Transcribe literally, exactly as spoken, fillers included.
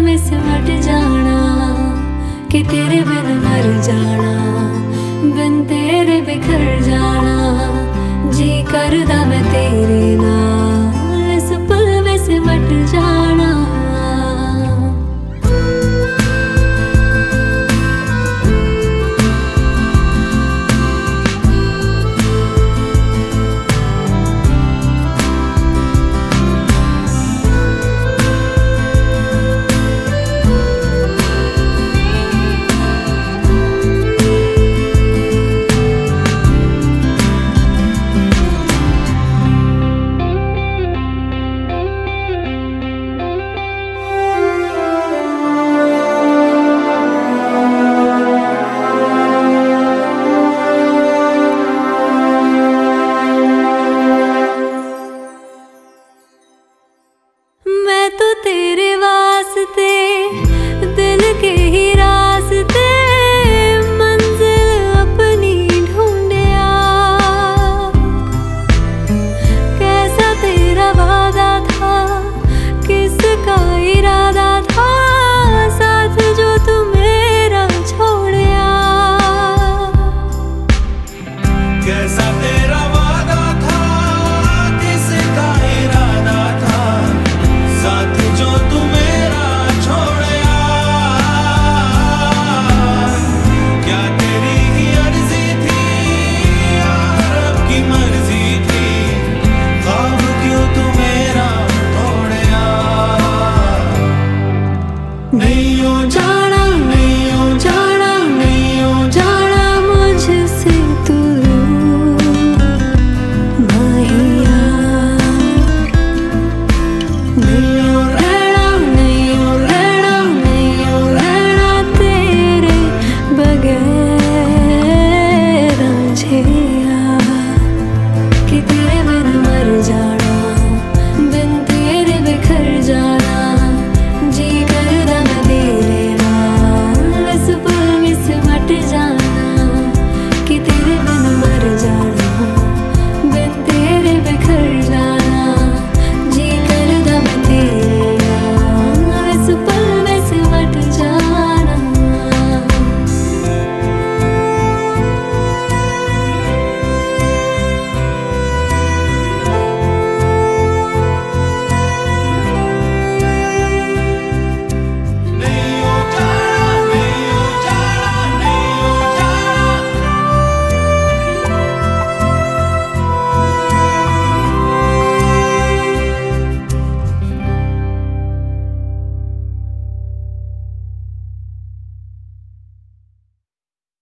में सिमट जाना कि तेरे बिन मर जाना, बिन तेरे बिखर जाना। जी करदा मैं तेरे नाल इस पल में सिमट जाना। मैं तो तेरे वास्ते दिल के ही रास्ते मंजिल अपनी ढूंढया। कैसा तेरा वादा था, किसका इरादा था, साथ जो तू मेरा छोड़या। कैसा तेरा वादा था, किसका इरादा था, साथ जो तू मेरा छोड़या। क्या तेरी ही अर्जी थी या रब की मर्जी थी, ख्वाब क्यों तू मेरा तोड़या। नहीं हो जाना, नहीं हो जाना, नहीं हो जाना मुझसे तू माहिया। नहीं हो रहना, नहीं हो रहना, नहीं हो रहना तेरे बगैर रांझिया कि तेरे बिन मर जाना।